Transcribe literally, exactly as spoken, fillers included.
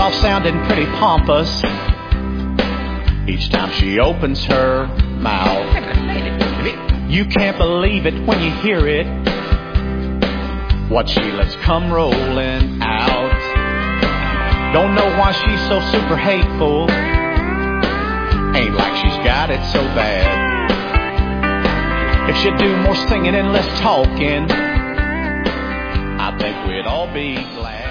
off sounding pretty pompous each time she opens her mouth. You can't believe it when you hear it, what she lets come rolling out. Don't know why she's so super hateful, ain't like she's got it so bad. If she'd do more singing and less talking, I think we'd all be glad.